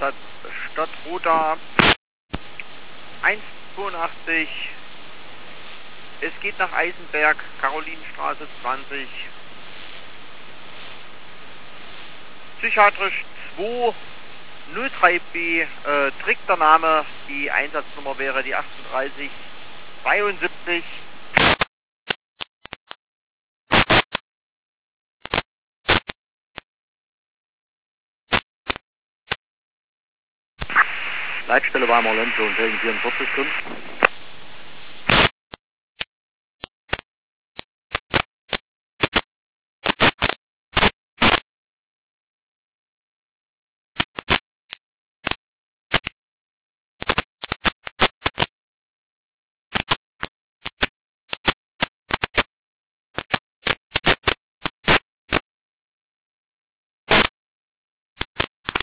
Einsatz Stadtroute 182. Es geht nach Eisenberg, Karolinenstraße 20. Psychiatrisch 203b, trägt der Name, die Einsatznummer wäre die 3872. Leitstelle Weimar Lenze und Helden 44 5.